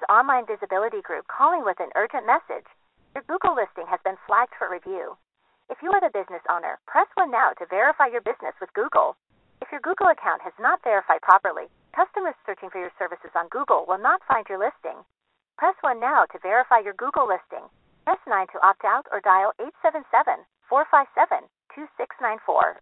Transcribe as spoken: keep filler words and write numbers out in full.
Online Visibility Group calling with an urgent message. Your Google listing has been flagged for review. If you are the business owner, press one now to verify your business with Google. If your Google account has not verified properly, customers searching for your services on Google will not find your listing. Press one now to verify your Google listing. Press nine to opt out or dial eight seven seven, four five seven, two six nine four.